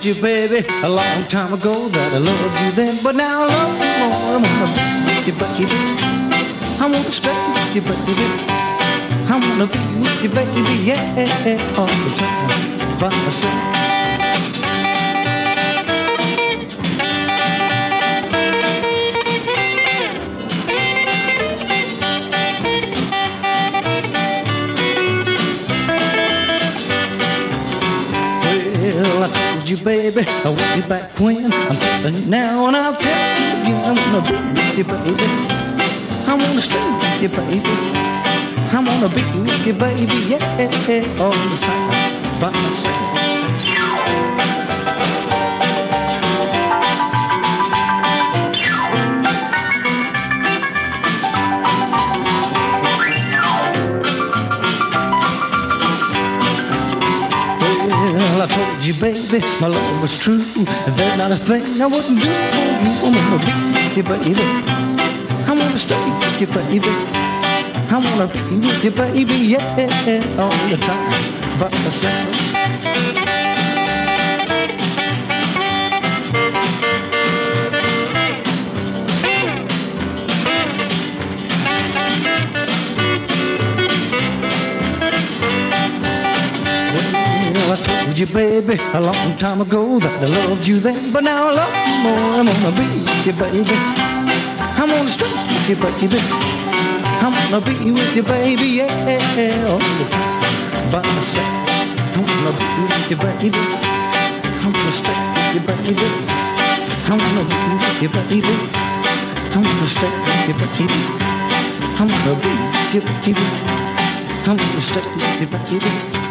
told you, baby, a long time ago that I loved you then, but now I love you more. I wanna be with you, baby. I wanna stay with you, baby. I wanna be with you, baby, yeah, all the time by myself. Well, I told you, baby, way back when. I'm telling you now, and I'll tell you again. I wanna be with you, baby. I wanna stay with you, baby. I wanna be with you, baby, yeah, all the time by myself. Well, I told you, baby, my love was true, and there's not a thing I wouldn't do for you. I wanna be with you, baby. I wanna stay with you, baby. I wanna be with you, baby, yeah, all the time by myself. Well, I told you, baby, a long time ago that I loved you then, but now I love you more. I wanna be with you, baby. I wanna stay with you, baby. I wanna be with you, baby, yeah, all the time by myself. I wanna be with you, baby. I wanna stay with you, baby. I wanna be with you, baby. I wanna stay with you, baby. I wanna be with you, baby. I wanna stay with you, baby.